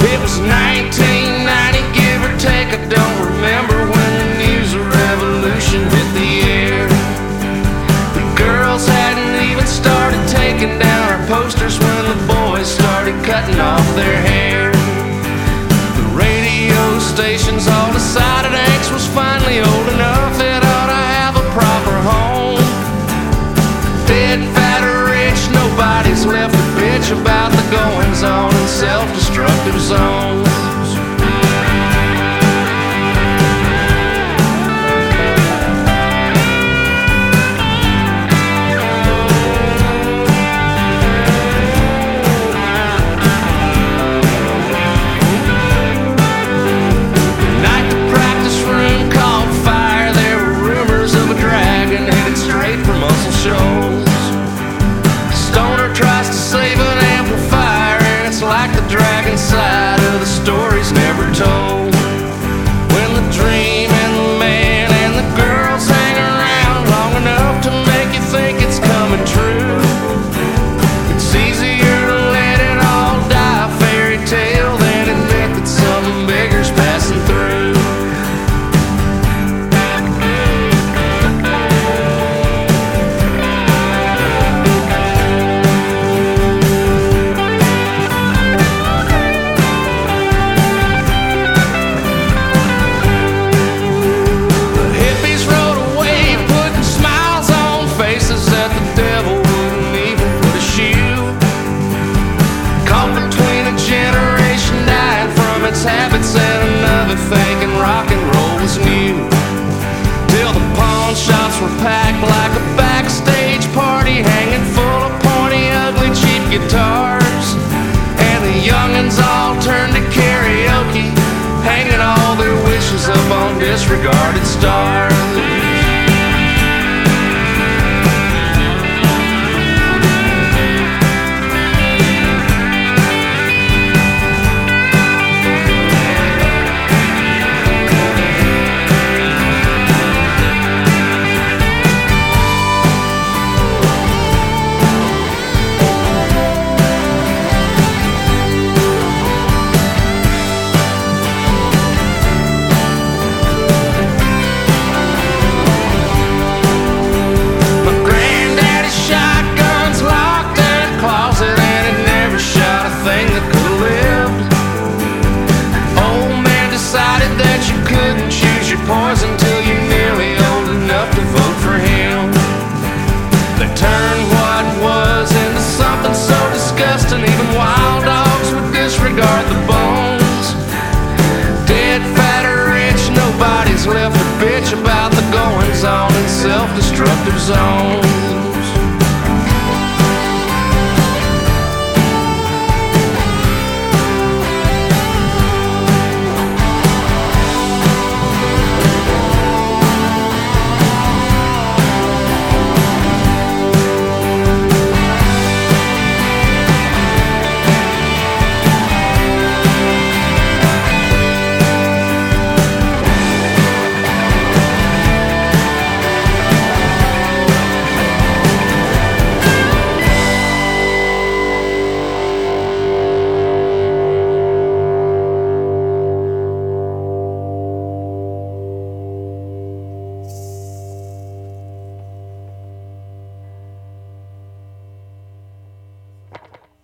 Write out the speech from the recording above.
It was 1990, give or take. I don't remember when the news of revolution hit the air. The girls hadn't even started taking down our posters when the boys started cutting off their hair. The radio stations all decided Hanks was finally old enough that ought to have a proper home. Dead, fat, or rich, nobody's left a bitch about the goings-on in self-destructive zones. Stoner tries to save an amplifier, and it's like the dragon side of the story's never told. When the dream and the man and the girls hang around long enough to make you think it's coming true, it's easier to let it all die a fairy tale than admit that something bigger's passing through. Habits and another thinking rock and roll was new, till the pawn shops were packed like a backstage party, hanging full of pointy, ugly, cheap guitars, and the young'uns all turned to karaoke, hanging all their wishes up on disregarded stars.